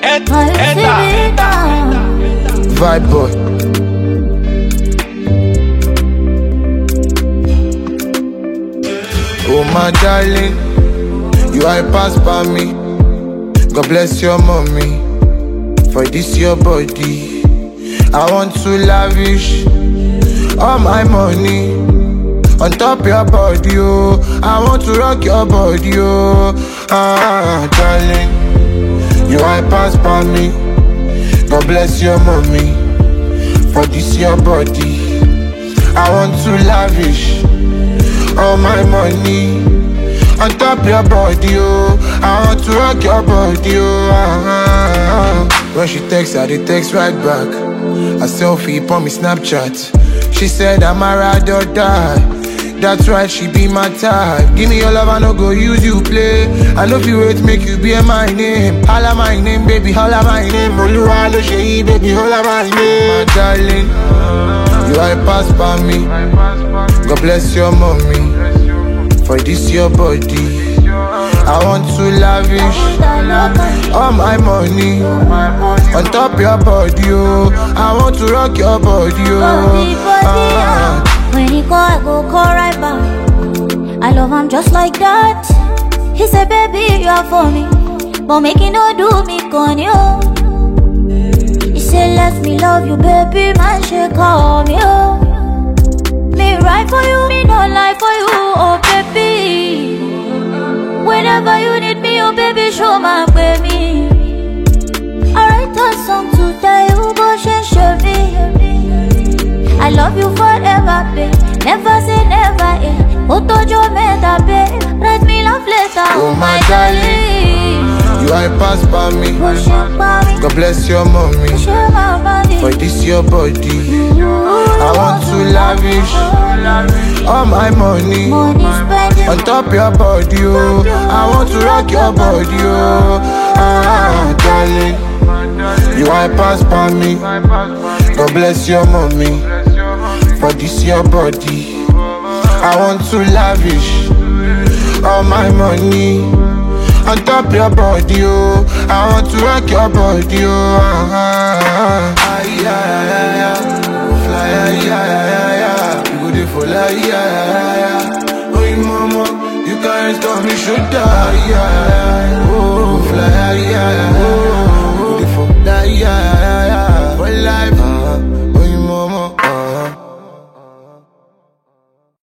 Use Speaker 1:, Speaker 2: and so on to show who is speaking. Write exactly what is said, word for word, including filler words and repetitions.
Speaker 1: Vibe boy. Oh my darling, you are pass by me. God bless your mommy for this your body. I want to lavish all my money on top your body, oh. I want to rock your body, oh. Ah, darling, you are pass by me. God bless your mommy for this your body. I want to lavish all my money on top your body, oh. I want to rock your body, oh. Ah, when she texts, I dey text right back. A selfie on me Snapchat. She said I'm a ride or die. That's right, she be my type. Give me your love, I no go use you play. I love you, wait, make you be my name. Holla my name, baby, holla my name. Oluwa lo ṣe, baby, holla my name. My darling, you are pass by me. God bless your mommy for this your body. I want to lavish all my money on top your body, oh. I want to rock your body, oh. Ah.
Speaker 2: When he call, I go call right back. I love him just like that. He said, baby, you are for me, but make it no do me con you. He said, let me love you, baby, man, she call me, oh. Me right for you, me no lie for you, oh baby. Whenever you need me, oh baby, show my baby. I write a song to tell you, but she show me. I love you forever, babe. Never say never, eh. Otojo meta, babe. Write me love letter,
Speaker 1: oh my darling. You are pass by me. God bless your mommy for this your body. I want to lavish all my money on top your body, oh. I want to rock your body, oh. Ah, darling, you are pass by me. God bless your mommy for this your body. I want to lavish all my money on top your body, oh. I want to rock your body, oh. Ah, ah, ah, yeah, yeah, yeah. Fly, yeah, yeah, yeah. You go there for like, yeah, yeah, yeah. Oh, you mama, you can't stop me, should die, yeah. Oh, fly, yeah, yeah. Oh, you go there for like, yeah, yeah, yeah. For life.